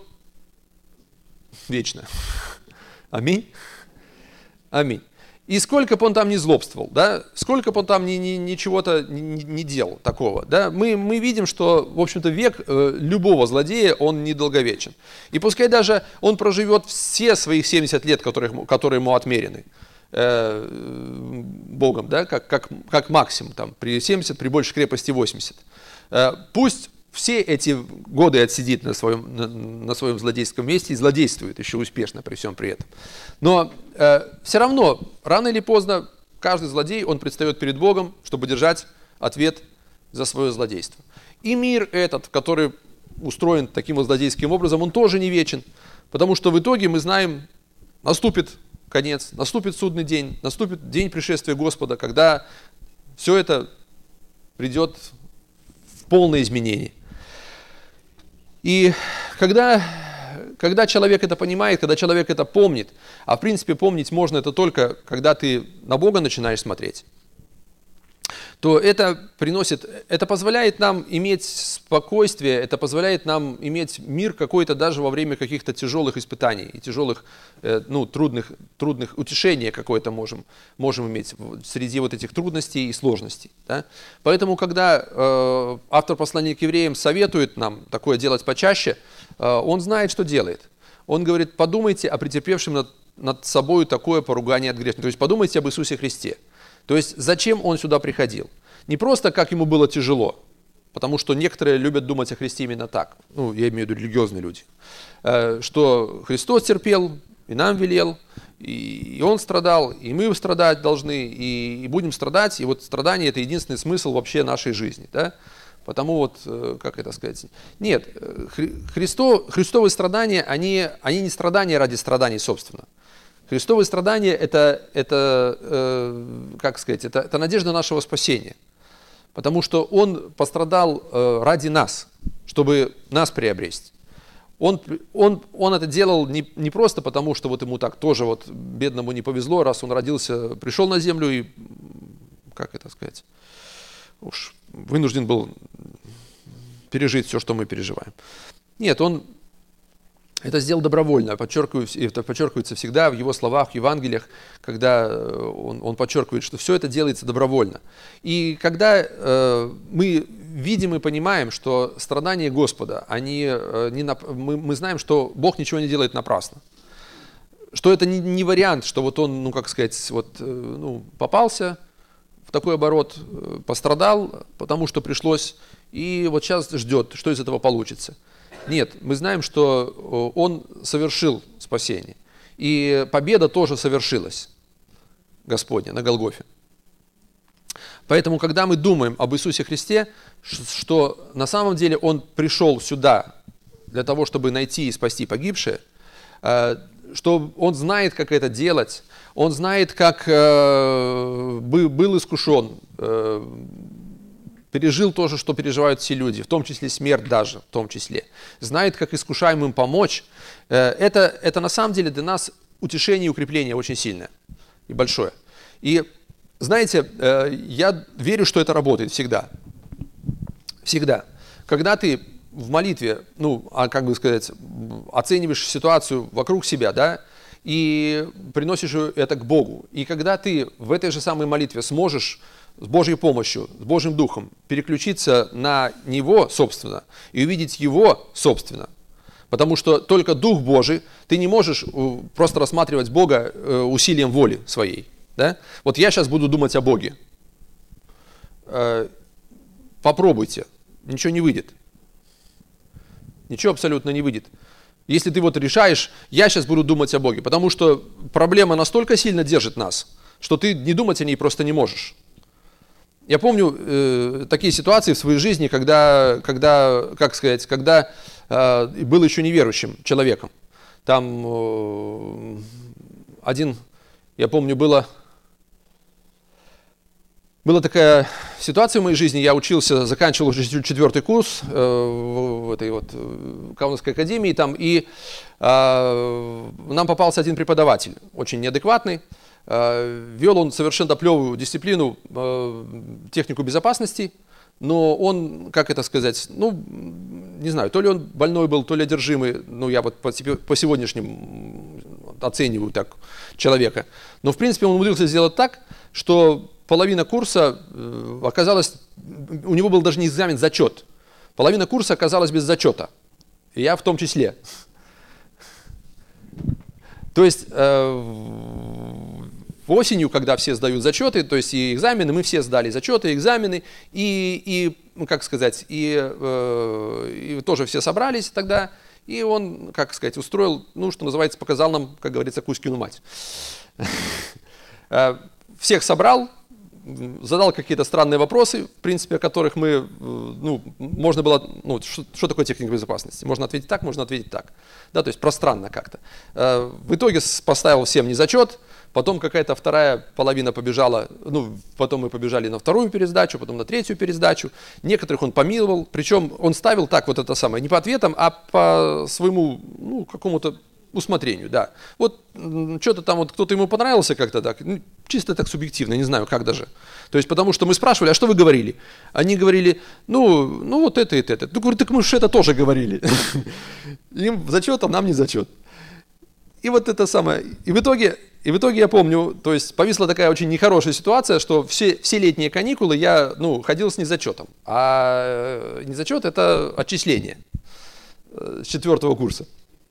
вечно. Аминь. Аминь. И сколько бы он там ни злобствовал, да, сколько бы он там ни, ни, ничего-то не, не делал такого, да, мы, мы видим, что, в общем-то, век э, любого злодея, он недолговечен. И пускай даже он проживет все своих семьдесят лет, которые, которые ему отмерены э, Богом, да, как, как, как максимум, там, при семидесяти, при большей крепости восемьдесят. Э, пусть все эти годы отсидит на своем, на, на своем злодейском месте и злодействует еще успешно при всем при этом. Но э, все равно, рано или поздно, каждый злодей, он предстает перед Богом, чтобы держать ответ за свое злодейство. И мир этот, который устроен таким вот злодейским образом, он тоже не вечен, потому что в итоге мы знаем, наступит конец, наступит судный день, наступит день пришествия Господа, когда все это придет в полное изменение. И когда, когда человек это понимает, когда человек это помнит, а в принципе помнить можно это только, когда ты на Бога начинаешь смотреть, то это приносит, это позволяет нам иметь спокойствие, это позволяет нам иметь мир какой-то даже во время каких-то тяжелых испытаний и тяжелых, ну, трудных, трудных утешений какое-то можем, можем иметь среди вот этих трудностей и сложностей. Да? Поэтому, когда э, автор послания к евреям советует нам такое делать почаще, э, он знает, что делает. Он говорит, подумайте о претерпевшем над, над собой такое поругание от грешника. То есть подумайте об Иисусе Христе. То есть зачем он сюда приходил? Не просто, как ему было тяжело, потому что некоторые любят думать о Христе именно так, ну, я имею в виду религиозные люди, что Христос терпел, и нам велел, и он страдал, и мы страдать должны, и будем страдать, и вот страдание – это единственный смысл вообще нашей жизни, да? Потому вот, как это сказать, нет, Христо, Христовые страдания, они, они не страдания ради страданий, собственно. Христовые страдания это, это, э, как сказать, это, это надежда нашего спасения. Потому что Он пострадал э, ради нас, чтобы нас приобрести. Он, он, он это делал не, не просто потому, что вот ему так тоже вот бедному не повезло, раз он родился, пришел на землю и, как это сказать, уж вынужден был пережить все, что мы переживаем. Нет, он это сделал добровольно, подчеркиваю, это подчеркивается всегда в его словах, в Евангелиях, когда он, он подчеркивает, что все это делается добровольно. И когда э, мы видим и понимаем, что страдания Господа, они, э, не нап... мы, мы знаем, что Бог ничего не делает напрасно. Что это не, не вариант, что вот он, ну как сказать, вот, э, ну, попался в такой оборот, э, пострадал, потому что пришлось, и вот сейчас ждет, что из этого получится. Нет, мы знаем, что Он совершил спасение. И победа тоже совершилась, Господня, на Голгофе. Поэтому, когда мы думаем об Иисусе Христе, что на самом деле Он пришел сюда для того, чтобы найти и спасти погибшие, что Он знает, как это делать, Он знает, как был искушен, пережил то же, что переживают все люди, в том числе смерть даже, в том числе. Знает, как искушаемым помочь. Это, это на самом деле для нас утешение и укрепление очень сильное и большое. И знаете, я верю, что это работает всегда. Всегда. Когда ты в молитве, ну, как бы сказать, оцениваешь ситуацию вокруг себя, да, и приносишь это к Богу. И когда ты в этой же самой молитве сможешь с Божьей помощью, с Божьим Духом переключиться на Него, собственно, и увидеть Его, собственно, потому что только Дух Божий, ты не можешь просто рассматривать Бога усилием воли своей. Да? Вот я сейчас буду думать о Боге. Попробуйте, ничего не выйдет. Ничего абсолютно не выйдет. Если ты вот решаешь, я сейчас буду думать о Боге, потому что проблема настолько сильно держит нас, что ты не думать о ней просто не можешь. Я помню э, такие ситуации в своей жизни, когда, когда как сказать, когда э, был еще неверующим человеком. Там э, один, я помню, было, была такая ситуация в моей жизни. Я учился, заканчивал уже четвертый курс э, в, в этой вот Каунасской академии, там, и э, нам попался один преподаватель, очень неадекватный. Вел он совершенно плевую дисциплину, технику безопасности, но он, как это сказать, ну, не знаю, то ли он больной был, то ли одержимый, ну, я вот по, по сегодняшним оцениваю так человека. Но, в принципе, он умудрился сделать так, что половина курса оказалась, у него был даже не экзамен, зачет. Половина курса оказалась без зачета, и я в том числе. То есть осенью, когда все сдают зачеты, то есть и экзамены, мы все сдали зачеты, экзамены, и, и ну, как сказать, и, э, и тоже все собрались тогда, и он, как сказать, устроил, ну, что называется, показал нам, как говорится, Кузькину мать. Всех собрал, задал какие-то странные вопросы, в принципе, о которых мы, ну, можно было, ну, что, что такое техника безопасности? Можно ответить так, можно ответить так, да, то есть пространно как-то. В итоге поставил всем незачет. Потом какая-то вторая половина побежала, ну, потом мы побежали на вторую пересдачу, потом на третью пересдачу. Некоторых он помиловал, причем он ставил так вот это самое, не по ответам, а по своему, ну, какому-то усмотрению, да. Вот что-то там, вот кто-то ему понравился как-то так, ну, чисто так субъективно, не знаю, как даже. То есть потому что мы спрашивали, а что вы говорили? Они говорили, ну, ну вот это и это. Ну, говорю, так мы же это тоже говорили. Им зачет, а нам не зачет. И вот это самое, и в итоге, и в итоге я помню, то есть повисла такая очень нехорошая ситуация, что все, все летние каникулы я, ну, ходил с незачетом, а незачет это отчисление с четвертого курса.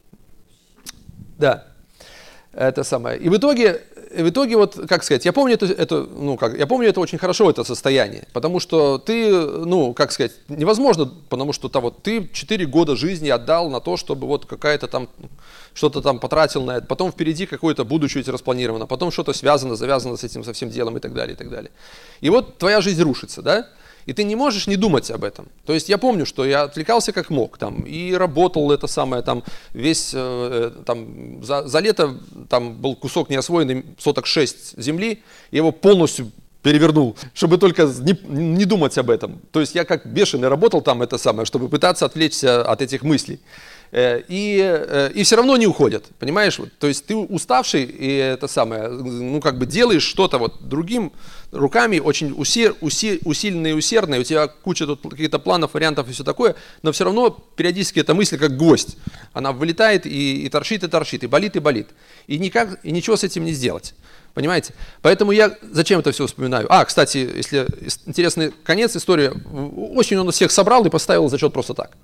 Да, это самое. И в итоге, в итоге вот, как сказать, я помню это, это, ну, как, я помню это очень хорошо, это состояние, потому что ты, ну, как сказать, невозможно, потому что там, вот, ты четыре года жизни отдал на то, чтобы вот какая-то там, что-то там потратил на это, потом впереди какое-то будущее у тебя распланировано, потом что-то связано, завязано с этим, со всем делом и так далее, и так далее. И вот твоя жизнь рушится, да? И ты не можешь не думать об этом. То есть я помню, что я отвлекался как мог, там, и работал это самое, там, весь, э, там, за, за лето там был кусок неосвоенный, соток шесть земли, я его полностью перевернул, чтобы только не, не думать об этом. То есть я как бешеный работал там это самое, чтобы пытаться отвлечься от этих мыслей. И, и все равно не уходят, понимаешь? То есть ты уставший, и это самое, ну как бы делаешь что-то вот другим руками, очень усер, усер, усиленно и усердно, и у тебя куча тут каких-то планов, вариантов и все такое, но все равно периодически эта мысль как гость, она вылетает и, и торчит, и торчит, и болит, и болит. И, никак, и ничего с этим не сделать. Понимаете? Поэтому я зачем это все вспоминаю? А, кстати, если интересный конец истории, осенью он всех собрал и поставил зачет просто так.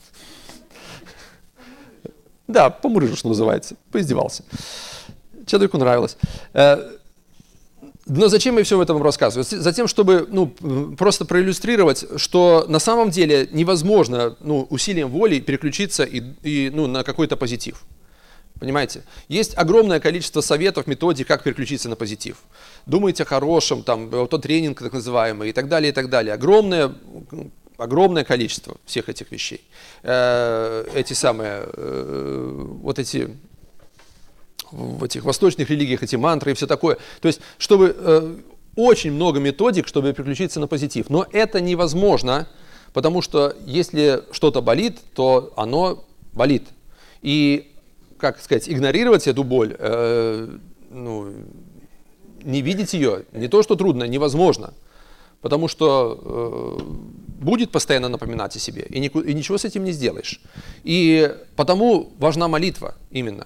Да, помурыжил, что называется, поиздевался. Человеку нравилось. Но зачем я все об этом рассказываю? Затем, чтобы ну, просто проиллюстрировать, что на самом деле невозможно ну, усилием воли переключиться и, и, ну, на какой-то позитив. Понимаете? Есть огромное количество советов, методик, как переключиться на позитив. Думайте о хорошем, там, аутотренинг так называемый и так далее, и так далее. Огромное, огромное количество всех этих вещей. Э, эти самые, э, вот эти, в этих восточных религиях, эти мантры и все такое. То есть, чтобы, э, очень много методик, чтобы переключиться на позитив. Но это невозможно, потому что если что-то болит, то оно болит. И как сказать, игнорировать эту боль, э, ну, не видеть ее, не то что трудно, невозможно. Потому что э, будет постоянно напоминать о себе, и, ни, и ничего с этим не сделаешь. И потому важна молитва именно.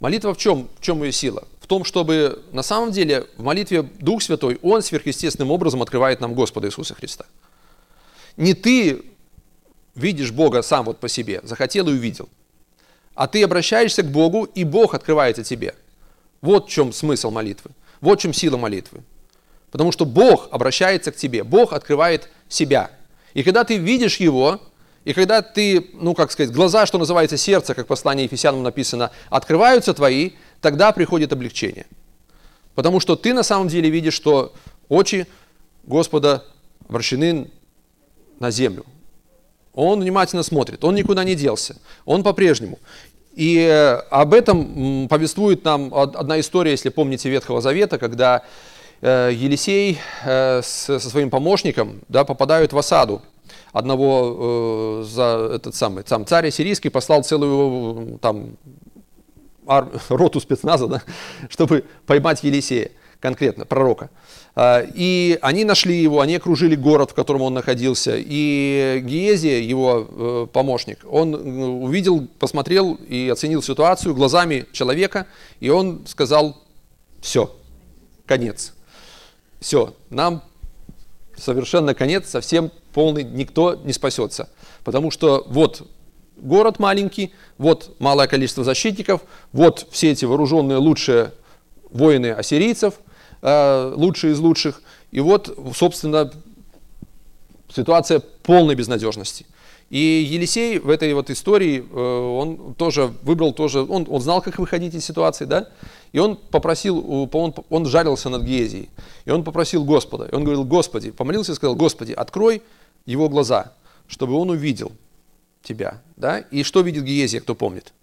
Молитва в чем? В чем ее сила? В том, чтобы на самом деле в молитве Дух Святой, Он сверхъестественным образом открывает нам Господа Иисуса Христа. Не ты видишь Бога сам вот по себе, захотел и увидел, а ты обращаешься к Богу, и Бог открывается тебе. Вот в чем смысл молитвы, вот в чем сила молитвы. Потому что Бог обращается к тебе, Бог открывает себя. И когда ты видишь Его, и когда ты, ну как сказать, глаза, что называется сердце, как в послании Ефесянам написано, открываются твои, тогда приходит облегчение. Потому что ты на самом деле видишь, что очи Господа обращены на землю. Он внимательно смотрит, Он никуда не делся, Он по-прежнему. И об этом повествует нам одна история, если помните, Ветхого Завета, когда Елисей со своим помощником, да, попадают в осаду. Одного э, за этот самый сам царь ассирийский послал целую там ар, роту спецназа, да, чтобы поймать Елисея, конкретно пророка. И они нашли его, они окружили город, в котором он находился. И Гиезия, его э, помощник, он увидел, посмотрел и оценил ситуацию глазами человека, и он сказал: все, конец, все, нам совершенно конец, совсем полный, никто не спасется. Потому что вот город маленький, вот малое количество защитников, вот все эти вооруженные лучшие воины ассирийцев, э, лучшие из лучших, и вот, собственно, ситуация полной безнадежности. И Елисей в этой вот истории, э, он тоже выбрал, тоже, он, он знал, как выходить из ситуации, да? И он попросил, он, он жарился над Гиезией, и он попросил Господа, и он говорил: Господи, помолился и сказал: Господи, открой его глаза, чтобы он увидел тебя, да? И что видит Гиезия, кто помнит?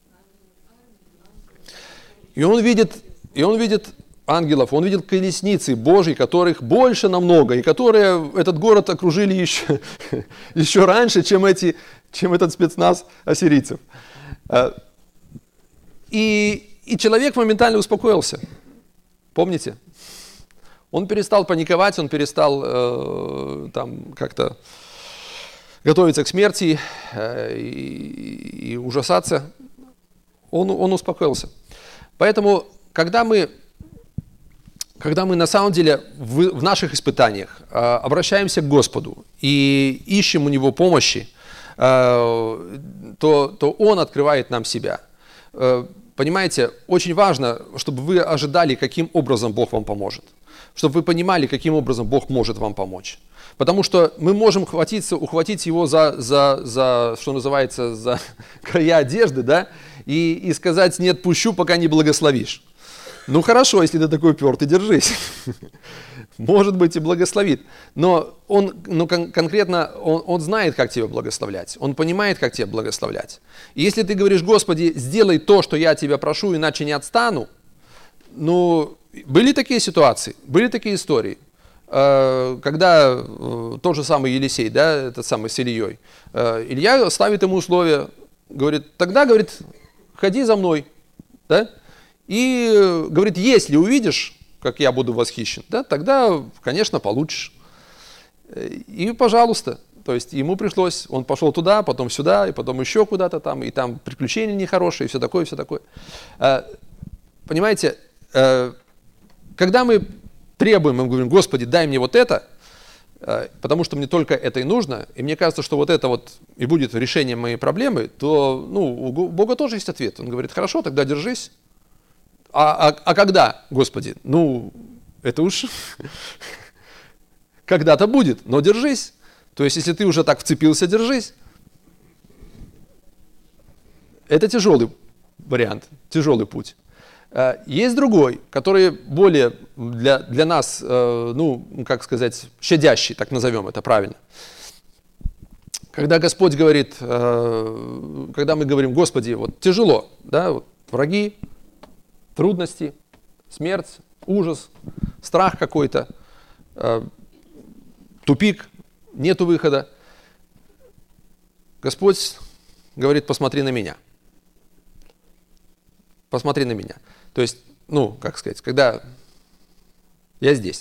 И он видит, и он видит ангелов, он видел колесницы Божьи, которых больше намного, и которые этот город окружили еще, еще раньше, чем, эти, чем этот спецназ ассирийцев. И, и человек моментально успокоился. Помните? Он перестал паниковать, он перестал э, там как-то готовиться к смерти э, и, и ужасаться. Он, он успокоился. Поэтому, когда мы, когда мы на самом деле в, в наших испытаниях э, обращаемся к Господу и ищем у Него помощи, э, то, то Он открывает нам себя. Э, понимаете, очень важно, чтобы вы ожидали, каким образом Бог вам поможет. Чтобы вы понимали, каким образом Бог может вам помочь. Потому что мы можем хватиться, ухватить Его за, за, за, что называется, за края одежды, да, и, и сказать: не отпущу, пока не благословишь. Ну хорошо, если ты такой упертый, держись. Может быть, и благословит. Но Он, ну, кон- конкретно, он, он знает, как тебя благословлять. Он понимает, как тебя благословлять. И если ты говоришь: Господи, сделай то, что я тебя прошу, иначе не отстану. Ну, были такие ситуации, были такие истории. Когда тот же самый Елисей, да, этот самый с Ильей, Илья ставит ему условия, говорит: тогда, говорит, ходи за мной, да, и говорит: если увидишь, как я буду восхищен, да, тогда, конечно, получишь. И, пожалуйста, то есть ему пришлось, он пошел туда, потом сюда, и потом еще куда-то там, и там приключения нехорошие, и все такое, все такое. Понимаете, когда мы требуем, мы говорим: Господи, дай мне вот это, потому что мне только это и нужно, и мне кажется, что вот это вот и будет решением моей проблемы, то, ну, у Бога тоже есть ответ. Он говорит: хорошо, тогда держись. А, а, а когда, Господи? Ну, это уж когда-то будет, но держись. То есть, если ты уже так вцепился, держись. Это тяжелый вариант, тяжелый путь. Есть другой, который более для, для нас, ну, как сказать, щадящий, так назовем это правильно. Когда Господь говорит, когда мы говорим: Господи, вот тяжело, да, вот враги, трудности, смерть, ужас, страх какой-то, тупик, нету выхода. Господь говорит: посмотри на меня. Посмотри на меня. То есть, ну, как сказать, когда я здесь,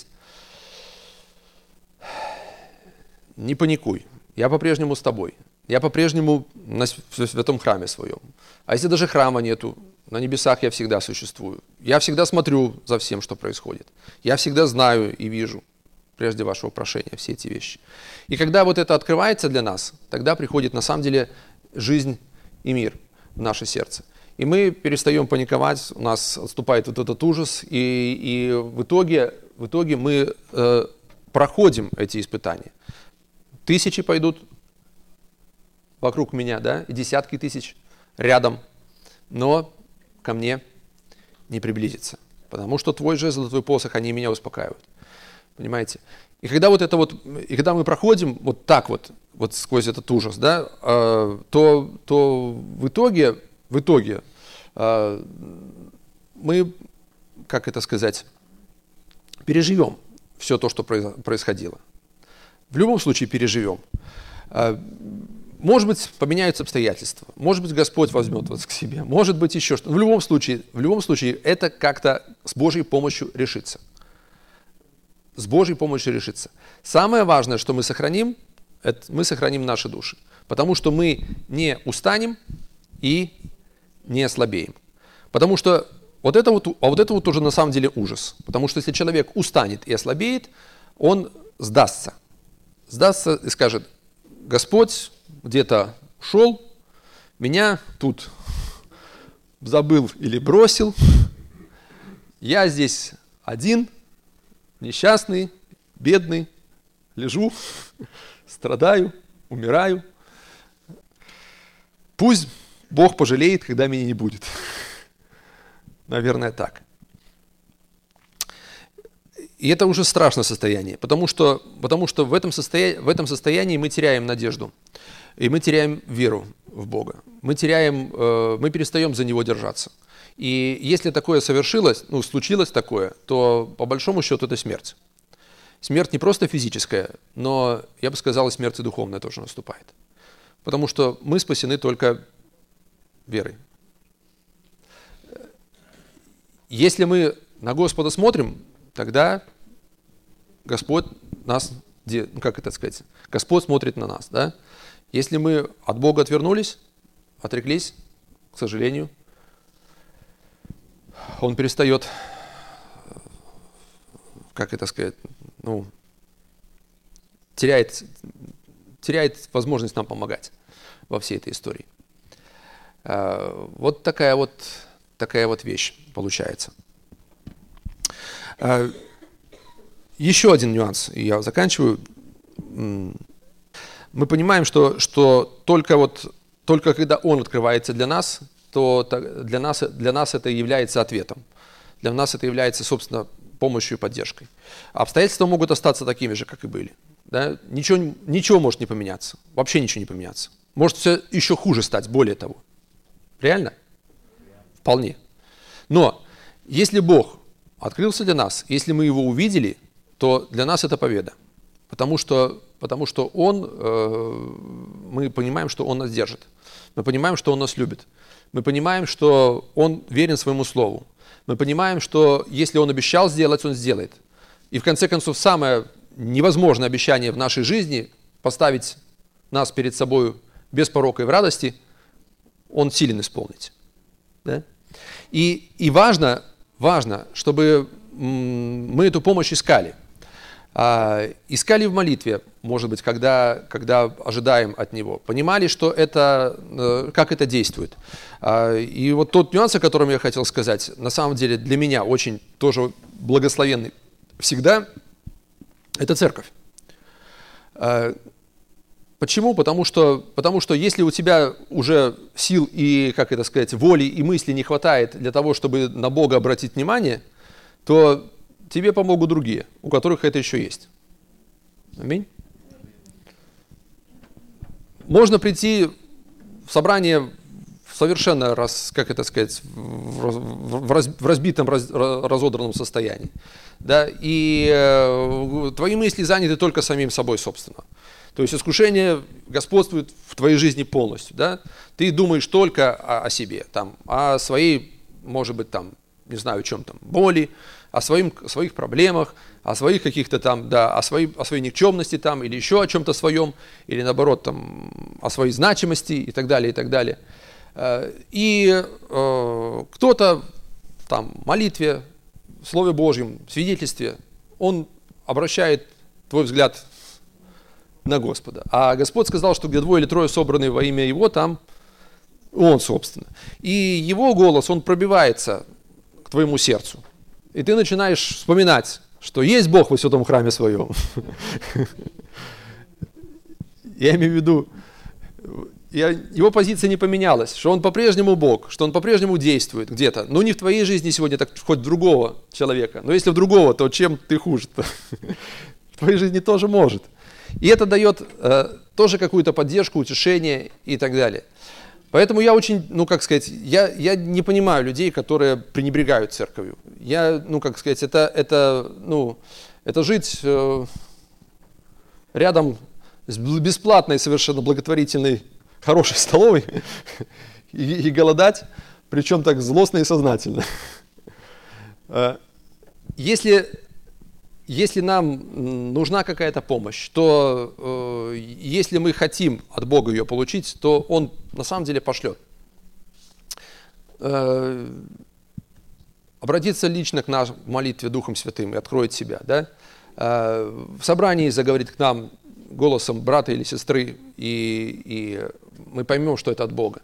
не паникуй, я по-прежнему с тобой, я по-прежнему на святом храме своем. А если даже храма нету, на небесах я всегда существую. Я всегда смотрю за всем, что происходит. Я всегда знаю и вижу, прежде вашего прошения, все эти вещи. И когда вот это открывается для нас, тогда приходит на самом деле жизнь и мир в наше сердце. И мы перестаем паниковать, у нас отступает вот этот ужас, и, и в, итоге, в итоге мы э, проходим эти испытания. Тысячи пойдут вокруг меня, да, и десятки тысяч рядом, но ко мне не приблизится, потому что твой жезл и твой посох, они меня успокаивают. Понимаете? И когда вот это вот, и когда мы проходим вот так вот, вот сквозь этот ужас, да, э, то, то в итоге, в итоге э, мы, как это сказать, переживем все то, что происходило. В любом случае переживем. Э, может быть, поменяются обстоятельства, может быть, Господь возьмет вас к себе, может быть, еще что-то. В любом случае, в любом случае, это как-то с Божьей помощью решится. С Божьей помощью решится. Самое важное, что мы сохраним, это мы сохраним наши души. Потому что мы не устанем и не ослабеем. Потому что вот это вот, а вот это вот уже на самом деле ужас. Потому что если человек устанет и ослабеет, он сдастся. Сдастся и скажет: Господь где-то ушел, меня тут забыл или бросил, я здесь один, несчастный, бедный, лежу, страдаю, умираю. Пусть Бог пожалеет, когда меня не будет. Наверное, так. И это уже страшное состояние, потому что, потому что в, этом состоя... в этом состоянии мы теряем надежду, и мы теряем веру в Бога. Мы теряем, э, мы перестаем за Него держаться. И если такое совершилось, ну, случилось такое, то по большому счету это смерть. Смерть не просто физическая, но, я бы сказал, и смерть и духовная тоже наступает. Потому что мы спасены только верой. Если мы на Господа смотрим, тогда Господь нас, как это сказать, Господь смотрит на нас, да? Если мы от Бога отвернулись, отреклись, к сожалению, Он перестает, как это сказать, ну, теряет, теряет возможность нам помогать во всей этой истории. Вот такая вот, такая вот вещь получается. Еще один нюанс, и я заканчиваю. Мы понимаем, что, что только, вот, только когда Он открывается для нас, то для нас, для нас это является ответом. Для нас это является, собственно, помощью и поддержкой. А обстоятельства могут остаться такими же, как и были. Да? Ничего, ничего может не поменяться. Вообще ничего не поменяться. Может все еще хуже стать, более того. Реально? Вполне. Но если Бог открылся для нас, если мы Его увидели, то для нас это победа. Потому что, потому что Он, э, мы понимаем, что Он нас держит. Мы понимаем, что Он нас любит. Мы понимаем, что Он верен своему слову. Мы понимаем, что если Он обещал сделать, Он сделает. И в конце концов, самое невозможное обещание в нашей жизни – поставить нас перед собой без порока и в радости – Он силен исполнить. Да? И, и важно, важно, чтобы мы эту помощь искали. А, искали в молитве, может быть, когда, когда ожидаем от Него. Понимали, что это, как это действует. А, и вот тот нюанс, о котором я хотел сказать, на самом деле для меня очень тоже благословенный всегда, это церковь. А, почему? Потому что, потому что если у тебя уже сил и, как это сказать, воли и мысли не хватает для того, чтобы на Бога обратить внимание, то тебе помогут другие, у которых это еще есть. Аминь. Можно прийти в собрание в совершенно, раз, как это сказать, в, раз, в разбитом, раз, разодранном состоянии. Да? И э, твои мысли заняты только самим собой, собственно. То есть искушение господствует в твоей жизни полностью. Да? Ты думаешь только о, о себе, там, о своей, может быть, там, не знаю, о чем там, боли, о, своим, о своих проблемах, о своих каких-то там, да, о своей, о своей никчемности там, или еще о чем-то своем, или наоборот, там, о своей значимости и так далее, и так далее. И кто-то там в молитве, в Слове Божьем, в свидетельстве, он обращает твой взгляд на Господа. А Господь сказал, что где двое или трое собраны во имя Его, там Он, собственно. И Его голос, он пробивается к твоему сердцу. И ты начинаешь вспоминать, что есть Бог во святом храме своем. Я имею в виду, его позиция не поменялась, что он по-прежнему Бог, что он по-прежнему действует где-то. Ну, не в твоей жизни сегодня, так хоть другого человека. Но если в другого, то чем ты хуже-то? В твоей жизни тоже может. И это дает э, тоже какую-то поддержку, утешение и так далее. Поэтому я очень, ну, как сказать, я, я не понимаю людей, которые пренебрегают церковью. Я, ну, как сказать, это, это, ну, это жить э, рядом с бесплатной, совершенно благотворительной, хорошей столовой и, и голодать, причем так злостно и сознательно. Если, если нам нужна какая-то помощь, то э, если мы хотим от Бога ее получить, то Он на самом деле пошлет. Э, обратиться лично к нам в молитве Духом Святым и откроет себя. Да? Э, в собрании заговорит к нам голосом брата или сестры, и, и мы поймем, что это от Бога.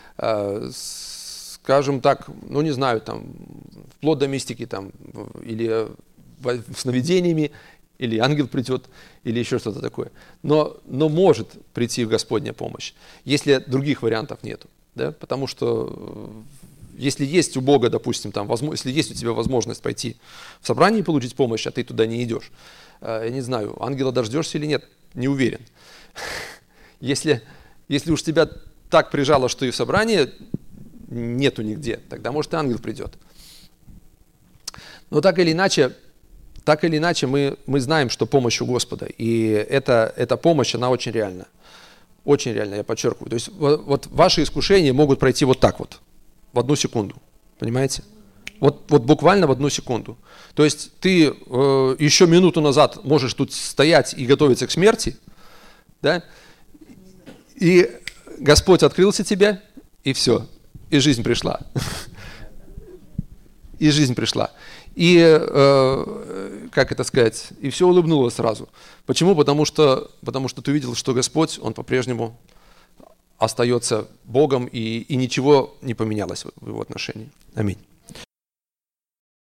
Скажем так, ну не знаю, там, вплоть до мистики, там, или сновидениями, или ангел придет, или еще что-то такое. Но, но может прийти Господня помощь, если других вариантов нету. Да? Потому что если есть у Бога, допустим, там, возможно, если есть у тебя возможность пойти в собрание и получить помощь, а ты туда не идешь, я не знаю, ангела дождешься или нет, не уверен. Если, если уж тебя так прижало, что и в собрании нету нигде, тогда, может, и ангел придет. Но так или иначе, так или иначе мы, мы знаем, что помощь у Господа. И эта, эта помощь, она очень реальна. Очень реальна, я подчеркиваю. То есть вот, вот ваши искушения могут пройти вот так вот, в одну секунду. Понимаете? Вот, вот буквально в одну секунду. То есть ты э, еще минуту назад можешь тут стоять и готовиться к смерти, да? И Господь открылся тебе, и все, и жизнь пришла. И жизнь пришла. И, э, как это сказать, и все улыбнулось сразу. Почему? Потому что, потому что ты увидел, что Господь, Он по-прежнему остается Богом, и, и ничего не поменялось в Его отношении. Аминь.